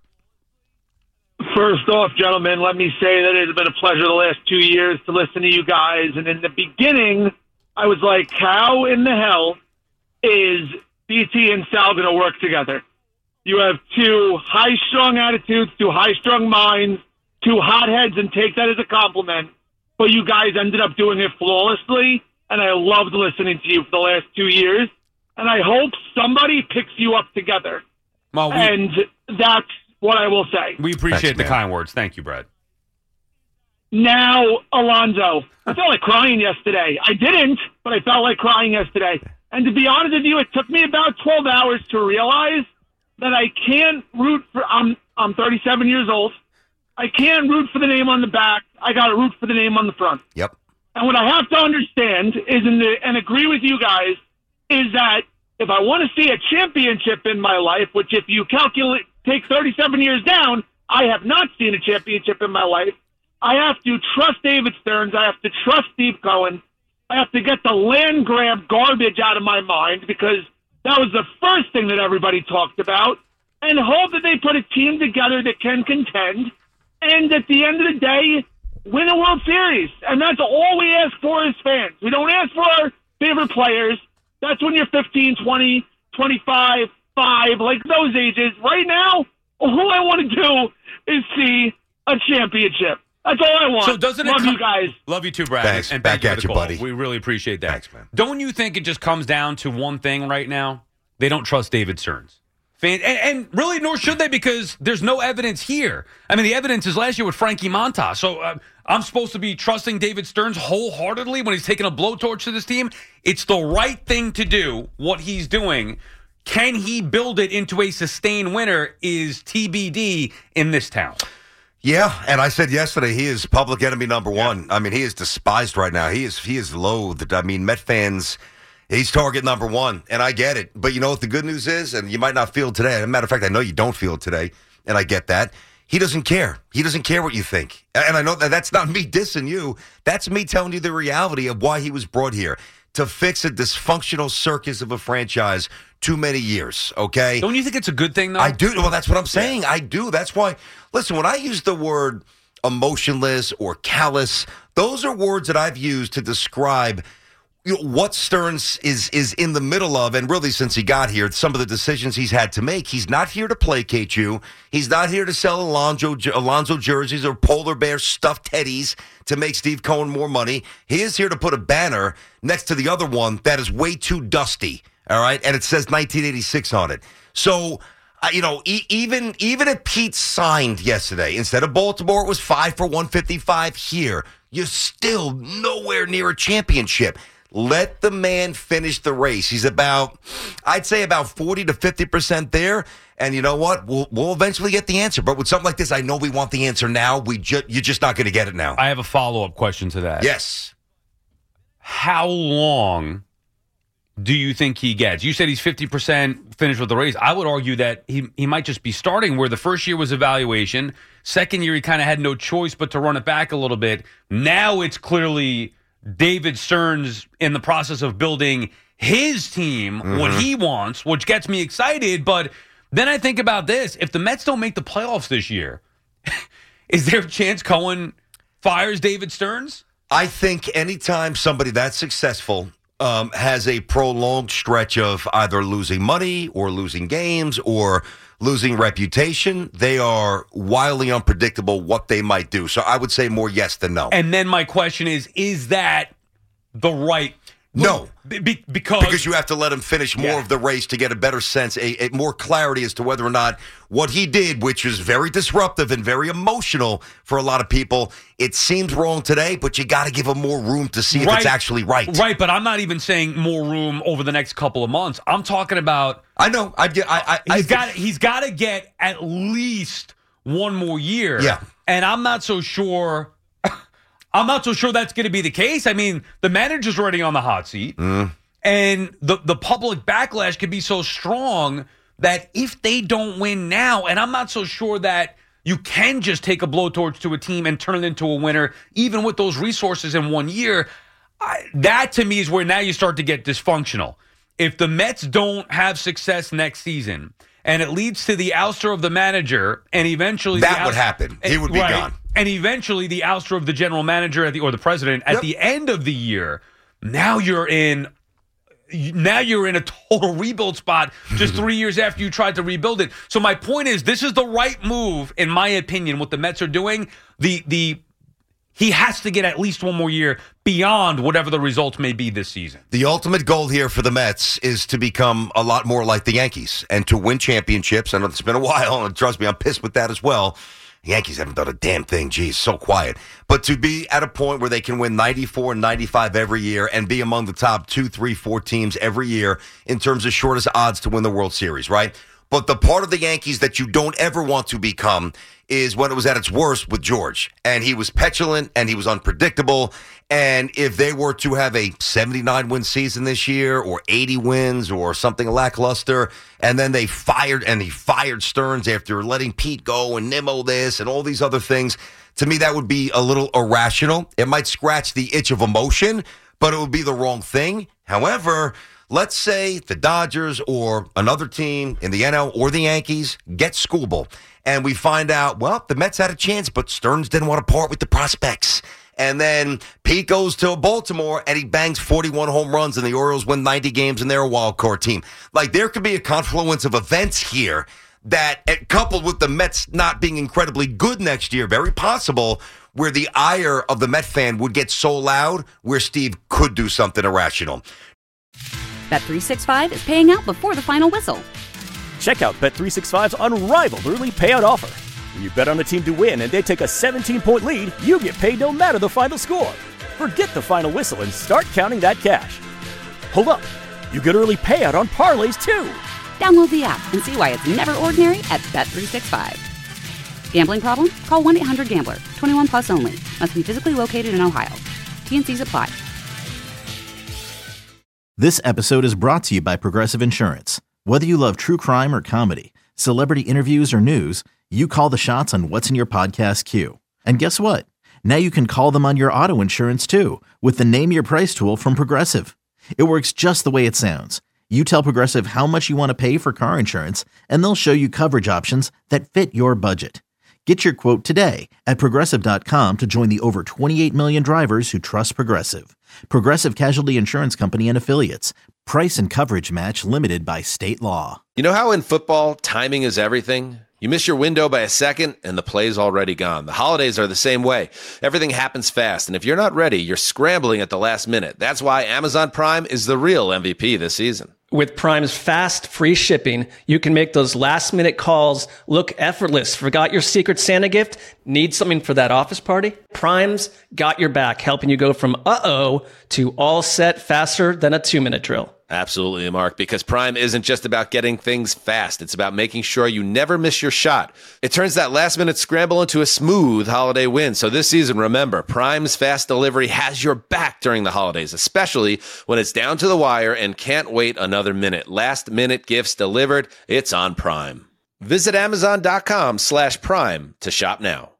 First off, gentlemen, let me say that it has been a pleasure the last two years to listen to you guys. And in the beginning, I was like, how in the hell is B T and Sal going to work together? You have two high-strung attitudes, two high-strung minds, two hotheads, and take that as a compliment. But you guys ended up doing it flawlessly, and I loved listening to you for the last two years. And I hope somebody picks you up together. Well, we, And that's what I will say. we appreciate Thanks, the man. kind words. Thank you, Brad. Now, Alonzo, I felt like crying yesterday. I didn't, but I felt like crying yesterday. And to be honest with you, it took me about twelve hours to realize that I can't root for, I'm, I'm thirty-seven years old. I can't root for the name on the back. I got to root for the name on the front. Yep. And what I have to understand is, in the, and agree with you guys, is that if I want to see a championship in my life, which if you calculate, take thirty-seven years down, I have not seen a championship in my life. I have to trust David Stearns. I have to trust Steve Cohen. I have to get the land grab garbage out of my mind because that was the first thing that everybody talked about, and hope that they put a team together that can contend, and at the end of the day, win a World Series. And that's all we ask for as fans. We don't ask for our favorite players. That's when you're fifteen, twenty, twenty-five, five, like those ages. Right now, all I want to do is see a championship. That's all I want. So doesn't it Love com- you guys. Love you too, Brad. Thanks. And Back thank you at for the you, call. buddy. We really appreciate that. Thanks, man. Don't you think it just comes down to one thing right now? They don't trust David Stearns. Fan- and, and really, nor should they, because there's no evidence here. I mean, the evidence is last year with Frankie Montas. So uh, I'm supposed to be trusting David Stearns wholeheartedly when he's taking a blowtorch to this team? It's the right thing to do, what he's doing. Can he build it into a sustained winner is T B D in this town. Yeah, and I said yesterday he is public enemy number one. Yeah. I mean, he is despised right now. He is he is loathed. I mean, Met fans, he's target number one, and I get it. But you know what the good news is, and you might not feel it today. As a matter of fact, I know you don't feel it today, and I get that. He doesn't care. He doesn't care what you think. And I know that that's not me dissing you. That's me telling you the reality of why he was brought here, to fix a dysfunctional circus of a franchise too many years, okay? Don't you think it's a good thing, though? I do. Well, that's what I'm saying. I do. That's why, listen, when I use the word emotionless or callous, those are words that I've used to describe you know, what Stearns is is in the middle of, and really since he got here, some of the decisions he's had to make. He's not here to placate you. He's not here to sell Alonzo, Alonzo jerseys or polar bear stuffed teddies to make Steve Cohen more money. He is here to put a banner next to the other one that is way too dusty, all right? And it says nineteen eighty-six on it. So, uh, you know, e- even, even if Pete signed yesterday, instead of Baltimore, it was five for one fifty-five here, you're still nowhere near a championship. Let the man finish the race. He's about, I'd say about forty to fifty percent there. And you know what? We'll we'll eventually get the answer. But with something like this, I know we want the answer now. We ju- You're just not going to get it now. I have a follow-up question to that. Yes. How long do you think he gets? You said he's fifty percent finished with the race. I would argue that he, he might just be starting where the first year was evaluation. Second year, he kind of had no choice but to run it back a little bit. Now it's clearly David Stearns in the process of building his team, mm-hmm. what he wants, which gets me excited. But then I think about this. If the Mets don't make the playoffs this year, is there a chance Cohen fires David Stearns? I think anytime somebody that's successful um, has a prolonged stretch of either losing money or losing games or losing reputation, they are wildly unpredictable what they might do. So I would say more yes than no. And then my question is, is that the right No. Be- because because you have to let him finish more Yeah. of the race to get a better sense, a, a more clarity as to whether or not what he did, which is very disruptive and very emotional for a lot of people, it seems wrong today, but you got to give him more room to see if Right. it's actually right. Right, but I'm not even saying more room over the next couple of months. I'm talking about I know. I, I, I, he's I, got he's got to get at least one more year. Yeah. And I'm not so sure I'm not so sure that's going to be the case. I mean, the manager's already on the hot seat. Mm. And the the public backlash could be so strong that if they don't win now, and I'm not so sure that you can just take a blowtorch to a team and turn it into a winner, even with those resources in one year, I, that to me is where now you start to get dysfunctional. If the Mets don't have success next season, and it leads to the ouster of the manager, and eventually that the would ouster, happen. He would be right, gone. And eventually the ouster of the general manager at the or the president at Yep. the end of the year, now you're in now you're in a total rebuild spot just three years after you tried to rebuild it. So my point is, this is the right move, in my opinion, what the Mets are doing. The the he has to get at least one more year beyond whatever the results may be this season. The ultimate goal here for the Mets is to become a lot more like the Yankees and to win championships. I know it's been a while, and trust me, I'm pissed with that as well. The Yankees haven't done a damn thing. Geez, so quiet. But to be at a point where they can win ninety-four and ninety-five every year and be among the top two, three, four teams every year in terms of shortest odds to win the World Series, right? But the part of the Yankees that you don't ever want to become is when it was at its worst with George. And he was petulant and he was unpredictable. And if they were to have a seventy-nine win season this year or eighty wins or something lackluster, and then they fired and he fired Stearns after letting Pete go and Nimmo this and all these other things, to me that would be a little irrational. It might scratch the itch of emotion, but it would be the wrong thing. However, let's say the Dodgers or another team in the N L or the Yankees get Skubal, and we find out, well, the Mets had a chance, but Stearns didn't want to part with the prospects. And then Pete goes to Baltimore and he bangs forty-one home runs and the Orioles win ninety games and they're a wild card team. Like, there could be a confluence of events here that, coupled with the Mets not being incredibly good next year, very possible, where the ire of the Met fan would get so loud where Steve could do something irrational. Bet three sixty-five is paying out before the final whistle. Check out Bet three sixty-five's unrivaled early payout offer. When you bet on a team to win and they take a seventeen-point lead, you get paid no matter the final score. Forget the final whistle and start counting that cash. Hold up. You get early payout on parlays, too. Download the app and see why it's never ordinary at Bet three sixty-five. Gambling problem? Call one eight hundred gambler. twenty-one plus only. Must be physically located in Ohio. T N Cs apply. This episode is brought to you by Progressive Insurance. Whether you love true crime or comedy, celebrity interviews or news, you call the shots on what's in your podcast queue. And guess what? Now you can call them on your auto insurance too with the Name Your Price tool from Progressive. It works just the way it sounds. You tell Progressive how much you want to pay for car insurance, and they'll show you coverage options that fit your budget. Get your quote today at Progressive dot com to join the over twenty-eight million drivers who trust Progressive. Progressive Casualty Insurance Company and Affiliates. Price and coverage match limited by state law. You know how in football, timing is everything? You miss your window by a second, and the play's already gone. The holidays are the same way. Everything happens fast, and if you're not ready, you're scrambling at the last minute. That's why Amazon Prime is the real M V P this season. With Prime's fast, free shipping, you can make those last-minute calls look effortless. Forgot your Secret Santa gift? Need something for that office party? Prime's got your back, helping you go from uh-oh to all set faster than a two-minute drill. Absolutely, Mark, because Prime isn't just about getting things fast. It's about making sure you never miss your shot. It turns that last-minute scramble into a smooth holiday win. So this season, remember, Prime's fast delivery has your back during the holidays, especially when it's down to the wire and can't wait another minute. Last-minute gifts delivered. It's on Prime. Visit Amazon.com slash Prime to shop now.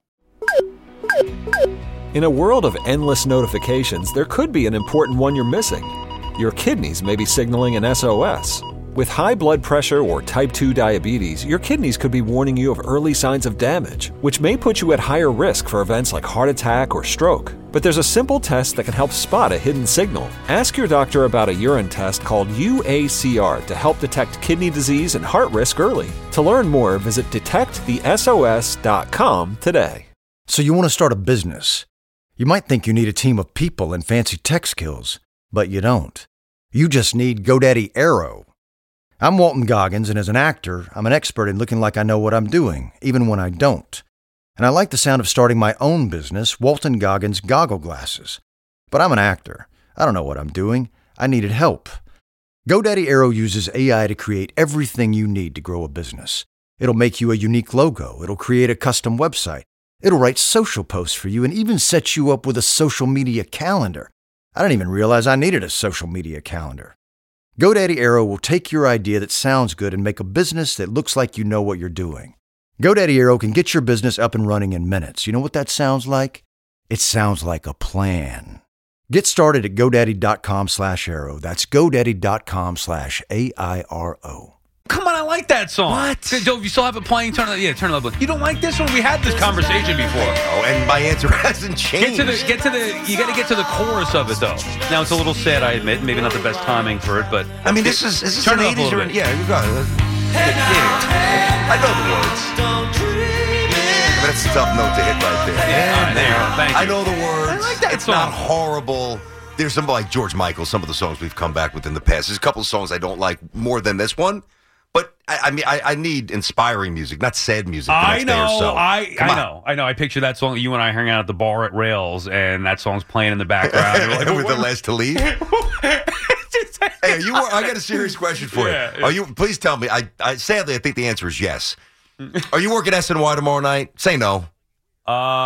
In a world of endless notifications, there could be an important one you're missing. Your kidneys may be signaling an S O S. With high blood pressure or type two diabetes, your kidneys could be warning you of early signs of damage, which may put you at higher risk for events like heart attack or stroke. But there's a simple test that can help spot a hidden signal. Ask your doctor about a urine test called U A C R to help detect kidney disease and heart risk early. To learn more, visit detect the S O S dot com today. So you want to start a business. You might think you need a team of people and fancy tech skills, but you don't. You just need GoDaddy Aero. I'm Walton Goggins, and as an actor, I'm an expert in looking like I know what I'm doing, even when I don't. And I like the sound of starting my own business, Walton Goggins Goggle Glasses. But I'm an actor. I don't know what I'm doing. I needed help. GoDaddy Aero uses A I to create everything you need to grow a business. It'll make you a unique logo. It'll create a custom website. It'll write social posts for you and even set you up with a social media calendar. I didn't even realize I needed a social media calendar. GoDaddy Aero will take your idea that sounds good and make a business that looks like you know what you're doing. GoDaddy Aero can get your business up and running in minutes. You know what that sounds like? It sounds like a plan. Get started at GoDaddy.com slash Aero. That's GoDaddy.com slash A I R O. Come on, I like that song. What? Joe, if you still have it playing, turn it. Yeah, turn it up. You don't like this one? We had this conversation before. Oh, and my answer hasn't changed. Get to the, get to the. You got to get to the chorus of it, though. Now it's a little sad, I admit. Maybe not the best timing for it, but I mean, this is, is this turn an it up a eighties little or bit. yeah, you got it. Yeah. I know the words. But that's a tough note to hit right there. Yeah, all right, there you go. Thank you. I know the words. I like that it's song. not horrible. There's some like George Michael. Some of the songs we've come back with in the past. There's a couple of songs I don't like more than this one. But I, I mean, I, I need inspiring music, not sad music. The I next know, day or so. I, Come I on. know, I know. I picture that song. You and I hang out at the bar at Rails, and that song's playing in the background. You're like, with the last to leave. Hey, are you? I got a serious question for Yeah, you. yeah. Are you? Please tell me. I, I sadly, I think the answer is yes. Are you working S N Y tomorrow night? Say no. Uh,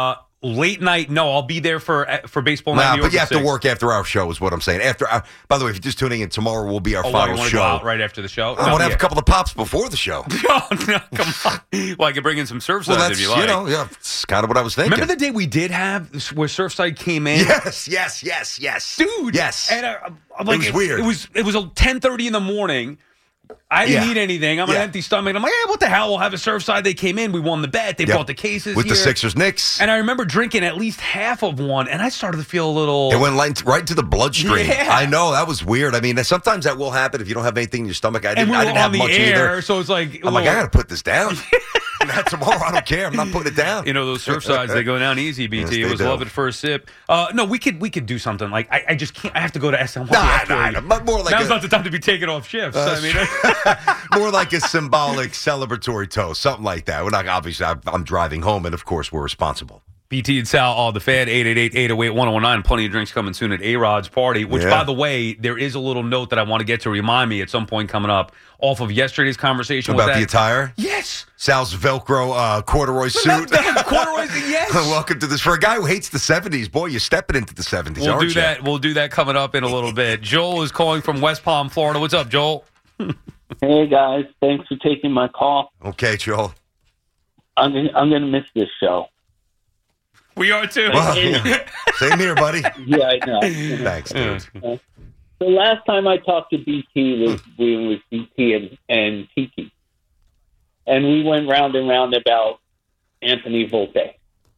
late night, no, I'll be there for for baseball night. Nah, in New York but you have at to six. work after our show is what I'm saying. After, our, by the way, if you're just tuning in, tomorrow will be our Oh, why, final you wanna show. go out right after the show? I No, want to have yeah. a couple of pops before the show. Oh, no, come on. Well, I can bring in some Surfside Well, that's, if you like. you know, yeah, it's kind of what I was thinking. Remember the day we did have where Surfside came in? Yes, yes, yes, yes. Dude. Yes. And uh, I'm like, was weird. It was, it was ten thirty in the morning. I didn't Yeah. eat anything. I'm on Yeah. an empty stomach. I'm like, hey, what the hell? We'll have a Surfside. They came in. We won the bet. They Yep. brought the cases With the here. Sixers Knicks. And I remember drinking at least half of one, and I started to feel a little... It went right, right to the bloodstream. Yeah. I know, that was weird. I mean, sometimes that will happen if you don't have anything in your stomach. I and didn't, we I were didn't on have the much air, either. so it's like... I'm like, I got to put this down. Not tomorrow. I don't care. I'm not putting it down. You know, those Surfsides, they go down easy, B T. Yes, it they was do. love at first sip. Uh, no, we could we could do something. Like, I, I just can't... I have to go to S N Y. Nah, after. nah, nah, but more like Now's a- not the time to be taking off shifts. Uh, I mean... More like a symbolic celebratory toast, something like that. We're not obviously. I'm, I'm driving home, and of course, we're responsible. B T and Sal, all the fan, eight eight eight, eight oh eight, one oh one nine. Plenty of drinks coming soon at A-Rod's party, which, Yeah. by the way, there is a little note that I want to get to remind me at some point coming up off of yesterday's conversation About with the that. attire? Yes. Sal's Velcro uh, corduroy suit. Corduroys, yes. Welcome to this. For a guy who hates the seventies, boy, you're stepping into the seventies, We'll aren't do you? that. We'll do that coming up in a little bit. Joel is calling from West Palm, Florida. What's up, Joel? Hey guys, thanks for taking my call. Okay, Joel. I'm gonna, I'm going to miss this show. We are too. Well, yeah. Same here, buddy. Yeah, I know. Thanks, dude. Uh, the last time I talked to B T was we was B T and, and Tiki, and we went round and round about Anthony Volpe.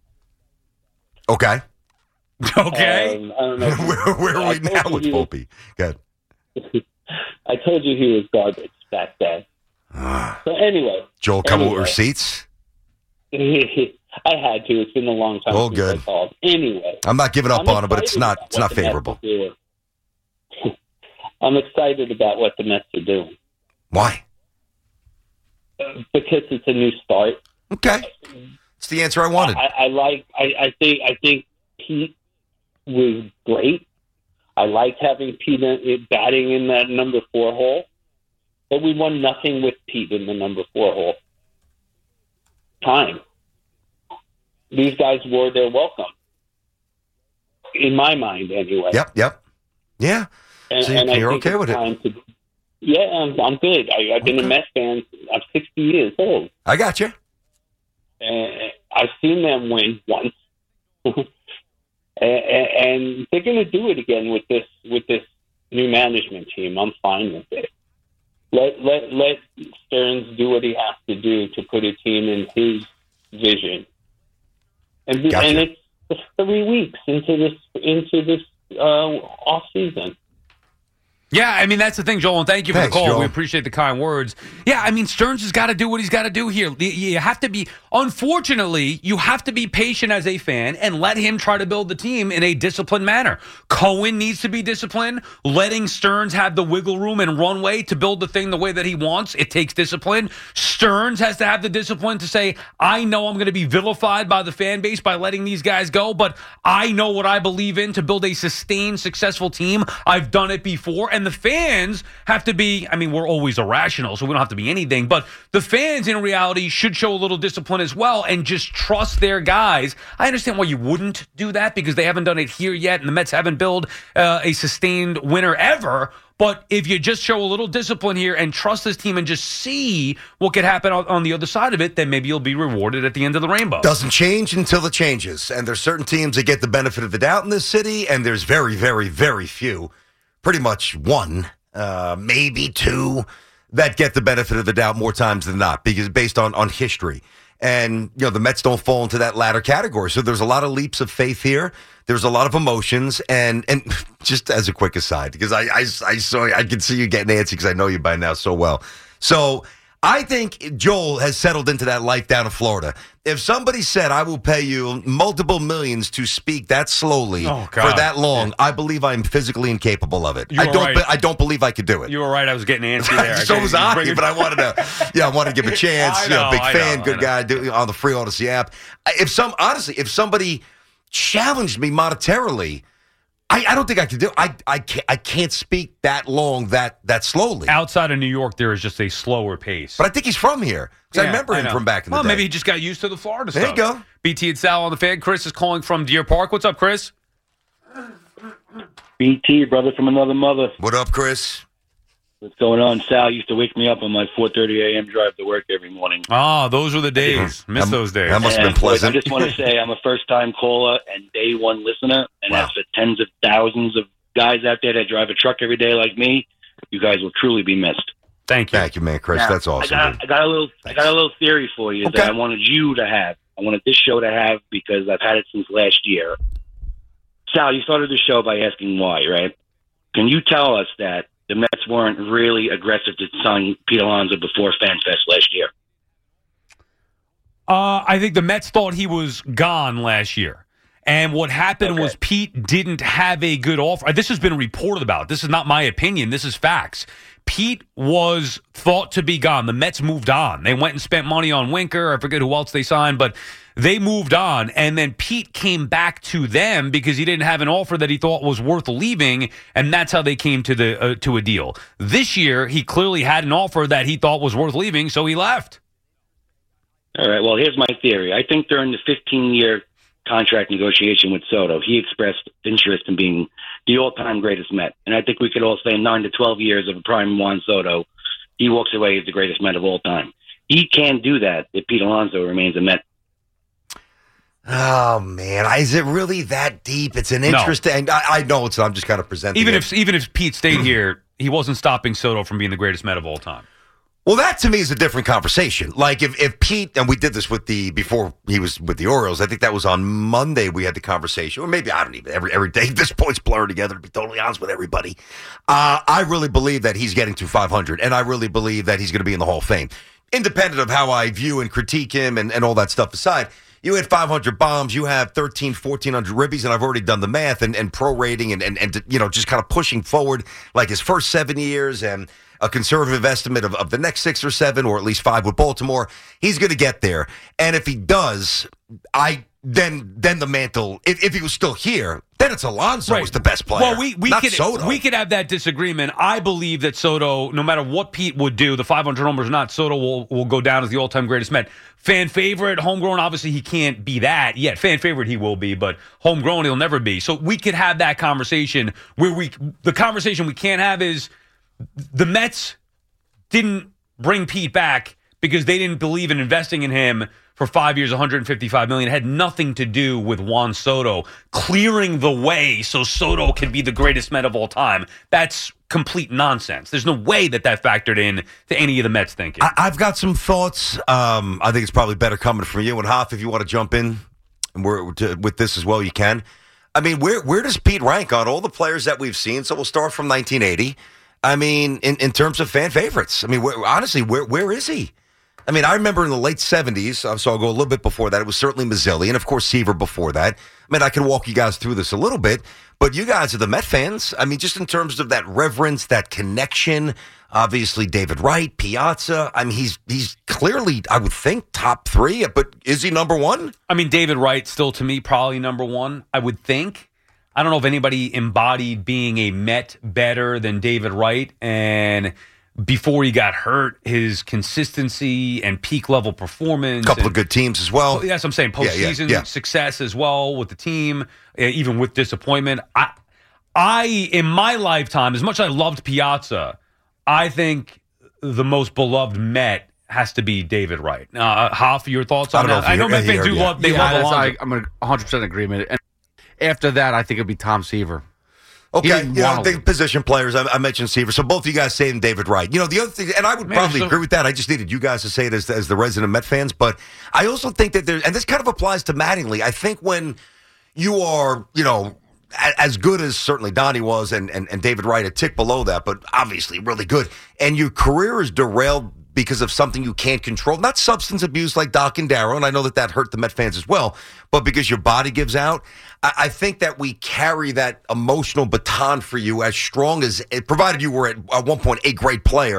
Okay. Okay. Um, I don't know. where where are I we told now you with he was- Volpe? Good. I told you he was garbage back then. So anyway, Joel, come with anyway. receipts? I had to. It's been a long time Oh, since good. I called. Anyway, I'm not giving up I'm on him, but it's excited not about it's not what the Mets favorable. are doing. I'm excited about what the Mets are doing Why? because it's a new start. Okay. It's the answer I wanted. I, I like. I, I think. I think Pete was great. I liked having Pete in- batting in that number four hole, but we won nothing with Pete in the number four hole. Time. These guys were their welcome, in my mind, anyway. Yep, yep. Yeah. And, So and I you're think okay it's with it? time to- yeah, I'm, I'm good. I, I've been a Mets fan. I'm sixty years old. I got you. And I've seen them win once, and, and they're going to do it again with this with this new management team. I'm fine with it. Let let let Stearns do what he has to do to put a team in his vision. And Gotcha. and it's just three weeks into this into this uh, off season. Yeah, I mean, that's the thing, Joel, and thank you for Thanks, the call. Joel. We appreciate the kind words. Yeah, I mean, Stearns has got to do what he's got to do here. You- You have to be, unfortunately, you have to be patient as a fan and let him try to build the team in a disciplined manner. Cohen needs to be disciplined. Letting Stearns have the wiggle room and runway to build the thing the way that he wants, it takes discipline. Stearns has to have the discipline to say, I know I'm going to be vilified by the fan base by letting these guys go, but I know what I believe in to build a sustained, successful team. I've done it before. And the fans have to be, I mean, we're always irrational, so we don't have to be anything, but the fans in reality should show a little discipline as well and just trust their guys. I understand why you wouldn't do that because they haven't done it here yet, and the Mets haven't built uh, a sustained winner ever. But if you just show a little discipline here and trust this team and just see what could happen on, on the other side of it, then maybe you'll be rewarded at the end of the rainbow. Doesn't change until it changes. And there's certain teams that get the benefit of the doubt in this city, and there's very, very, very few, pretty much one, uh, maybe two, that get the benefit of the doubt more times than not, because based on, on history. And, you know, the Mets don't fall into that latter category. So there's a lot of leaps of faith here. There's a lot of emotions. And and just as a quick aside, because I, I, I saw, I can see you getting antsy because I know you by now so well. So I think Joel has settled into that life down in Florida. If somebody said, I will pay you multiple millions to speak that slowly Oh, for God. that long, I believe I'm physically incapable of it. You I are don't. right. be- I don't believe I could do it. You were right. I was getting antsy there. so was I, Bring it- but I wanted to. Yeah, I wanted to give a chance. I you know, know, big I fan, know, good I know. guy. Do, on the free Odyssey app. If some, honestly, if somebody challenged me monetarily, I, I don't think I can do. I I can't. I can't speak that long, that that slowly. Outside of New York, there is just a slower pace. But I think he's from here because Yeah, I remember I him know. from back in the well, day. maybe he just got used to the Florida There stuff. you go. B T and Sal on the Fan. Chris is calling from Deer Park. What's up, Chris? B T, brother from another mother. What up, Chris? What's going on? Sal used to wake me up on my four thirty a.m. drive to work every morning. Ah, those were the days. Miss those days. And, boys, I just want to say I'm a first-time caller and day one listener, and Wow. as for tens of thousands of guys out there that drive a truck every day like me, you guys will truly be missed. Thank you. Thank you, man, Chris. Now, That's awesome. I got, dude. I got a little, I got a little theory for you Okay. that I wanted you to have. I wanted this show to have because I've had it since last year. Sal, you started the show by asking why, right? Can you tell us that the Mets weren't really aggressive to sign Pete Alonso before FanFest last year? Uh, I think the Mets thought he was gone last year. And what happened Okay. was Pete didn't have a good offer. This has been reported about. This is not my opinion. This is facts. Pete was thought to be gone. The Mets moved on. They went and spent money on Winker. I forget who else they signed, but they moved on. And then Pete came back to them because he didn't have an offer that he thought was worth leaving, and that's how they came to the uh, to a deal. This year, he clearly had an offer that he thought was worth leaving, so he left. All right. Well, here's my theory. I think during the fifteen-year contract negotiation with Soto, he expressed interest in being the all-time greatest Met. And I think we could all say in nine to twelve years of a prime Juan Soto, he walks away as the greatest Met of all time. He can't do that if Pete Alonso remains a Met. Oh man, is it really that deep? It's an No. interesting. I, I know it's. I'm just kind of presenting. Even it. if even if Pete stayed here, he wasn't stopping Soto from being the greatest Met of all time. Well, that to me is a different conversation. Like if, if Pete, and we did this with the, before he was with the Orioles, I think that was on Monday we had the conversation, or maybe I don't even, every every day this point's blurred together, to be totally honest with everybody. Uh, I really believe that he's getting to five hundred, and I really believe that he's going to be in the Hall of Fame. Independent of how I view and critique him and, and all that stuff aside, you had five hundred bombs, you have thirteen, fourteen hundred ribbies, and I've already done the math and, and prorating and, and, and, you know, just kind of pushing forward like his first seven years and a conservative estimate of, of the next six or seven, or at least five with Baltimore. He's going to get there. And if he does, I then then the mantle, if, if he was still here, then it's Alonso Right. who's the best player. Well, we, we not could Soto. we could have that disagreement. I believe that Soto, no matter what Pete would do, the five hundred homers or not, Soto will, will go down as the all-time greatest Met. Fan favorite, homegrown, obviously he can't be that yet. Fan favorite he will be, but homegrown he'll never be. So we could have that conversation where we the conversation we can't have is the Mets didn't bring Pete back because they didn't believe in investing in him for five years, one hundred fifty-five million dollars. It had nothing to do with Juan Soto clearing the way so Soto can be the greatest Met of all time. That's complete nonsense. There's no way that that factored in to any of the Mets thinking. I, I've got some thoughts. Um, I think it's probably better coming from you. And Hoff, if you want to jump in and we're, to, with this as well, you can. I mean, where where does Pete rank on all the players that we've seen? So we'll start from nineteen eighty. I mean, in, in terms of fan favorites, I mean, where, honestly, where where is he? I mean, I remember in the late seventies, so I'll go a little bit before that, it was certainly Mazzilli, and of course Seaver before that. I mean, I can walk you guys through this a little bit, but you guys are the Met fans. I mean, just in terms of that reverence, that connection, obviously David Wright, Piazza. I mean, he's he's clearly, I would think, top three, but is he number one? I mean, David Wright still, to me, probably number one, I would think. I don't know if anybody embodied being a Met better than David Wright. And before he got hurt, his consistency and peak level performance. A couple and, of good teams as well. That's what I'm saying. Yeah, yeah, Postseason yeah. success as well with the team, uh, even with disappointment. I, I, in my lifetime, as much as I loved Piazza, I think the most beloved Met has to be David Wright. Uh, Hoff, your thoughts on I don't know that? if I know you- Met fans yeah, do yeah. love. They yeah, love that's- Alonso. I, I'm in one hundred percent agreement. And after that, I think it'd be Tom Seaver. He Okay, didn't you know, wanna the leave. position players, I, I mentioned Seaver, so both of you guys saying David Wright. You know, the other thing, and I would Man, probably so- agree with that, I just needed you guys to say it as, as the resident Met fans, but I also think that there's, and this kind of applies to Mattingly, I think when you are, you know, a- as good as certainly Donnie was and, and, and David Wright, a tick below that, but obviously really good, and your career is derailed because of something you can't control, not substance abuse like Doc and Darrow, and I know that that hurt the Met fans as well, but because your body gives out, I, I think that we carry that emotional baton for you as strong as, provided you were at, at one point a great player,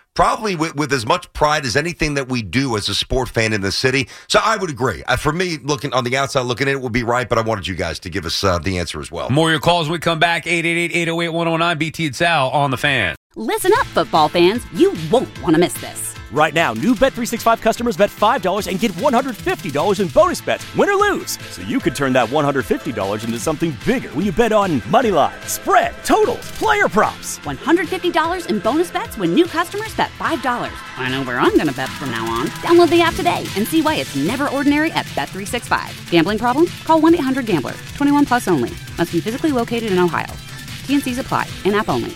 probably with, with as much pride as anything that we do as a sport fan in the city. So I would agree. Uh, for me, looking on the outside, looking at it would be right, but I wanted you guys to give us uh, the answer as well. More of your calls when we come back. eight eight eight, eight oh eight, one oh nine. B T and Sal on The Fan. Listen up, football fans. You won't want to miss this. Right now, new Bet three sixty-five customers bet five dollars and get one hundred fifty dollars in bonus bets, win or lose. So you could turn that one hundred fifty dollars into something bigger when you bet on money line, spread, totals, player props. one hundred fifty dollars in bonus bets when new customers bet five dollars. I know where I'm going to bet from now on. Download the app today and see why it's never ordinary at Bet three sixty-five. Gambling problem? Call one eight hundred gambler. twenty-one plus only. Must be physically located in Ohio. T and C's apply. In-app only.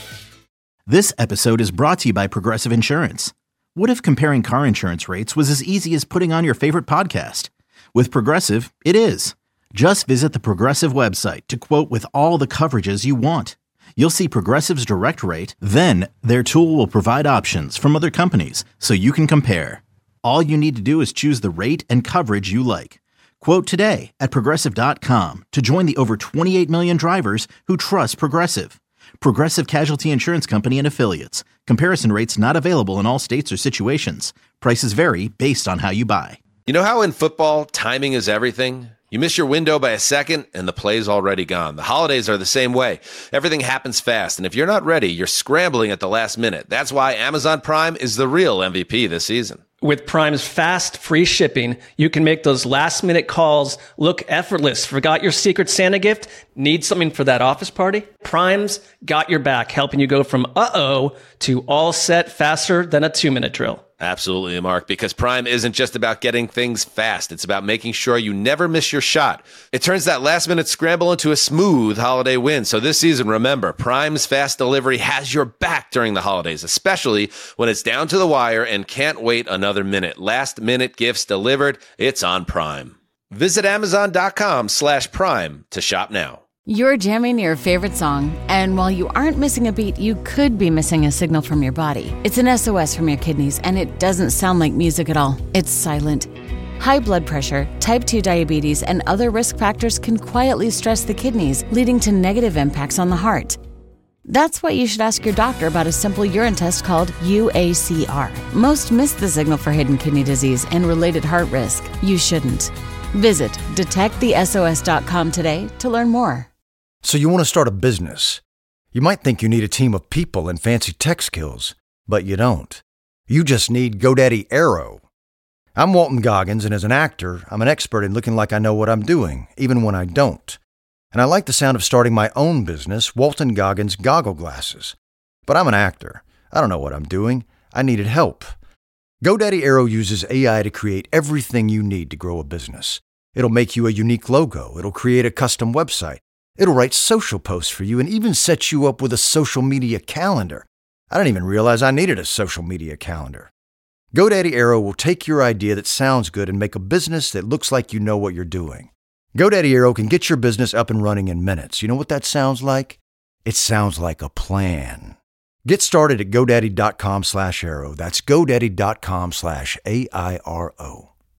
This episode is brought to you by Progressive Insurance. What if comparing car insurance rates was as easy as putting on your favorite podcast? With Progressive, it is. Just visit the Progressive website to quote with all the coverages you want. You'll see Progressive's direct rate, then their tool will provide options from other companies so you can compare. All you need to do is choose the rate and coverage you like. Quote today at Progressive dot com to join the over twenty-eight million drivers who trust Progressive. Progressive Casualty Insurance Company and Affiliates. Comparison rates not available in all states or situations. Prices vary based on how you buy. You know how in football, timing is everything? You miss your window by a second, and the play's already gone. The holidays are the same way. Everything happens fast, and if you're not ready, you're scrambling at the last minute. That's why Amazon Prime is the real M V P this season. With Prime's fast, free shipping, you can make those last-minute calls look effortless. Forgot your Secret Santa gift? Need something for that office party? Prime's got your back, helping you go from uh-oh to all set faster than a two-minute drill. Absolutely, Mark, because Prime isn't just about getting things fast. It's about making sure you never miss your shot. It turns that last-minute scramble into a smooth holiday win. So this season, remember, Prime's fast delivery has your back during the holidays, especially when it's down to the wire and can't wait another minute. Last-minute gifts delivered, it's on Prime. Visit Amazon.com slash Prime to shop now. You're jamming your favorite song, and while you aren't missing a beat, you could be missing a signal from your body. It's an S O S from your kidneys, and it doesn't sound like music at all. It's silent. High blood pressure, type two diabetes, and other risk factors can quietly stress the kidneys, leading to negative impacts on the heart. That's why you should ask your doctor about a simple urine test called U A C R. Most miss the signal for hidden kidney disease and related heart risk. You shouldn't. Visit detect the S O S dot com today to learn more. So you want to start a business. You might think you need a team of people and fancy tech skills, but you don't. You just need GoDaddy Aero. I'm Walton Goggins, and as an actor, I'm an expert in looking like I know what I'm doing, even when I don't. And I like the sound of starting my own business, Walton Goggins Goggle Glasses. But I'm an actor. I don't know what I'm doing. I needed help. GoDaddy Aero uses A I to create everything you need to grow a business. It'll make you a unique logo. It'll create a custom website. It'll write social posts for you and even set you up with a social media calendar. I didn't even realize I needed a social media calendar. GoDaddy Aero will take your idea that sounds good and make a business that looks like you know what you're doing. GoDaddy Aero can get your business up and running in minutes. You know what that sounds like? It sounds like a plan. Get started at GoDaddy.com slash Aero. That's GoDaddy.com slash A I R O.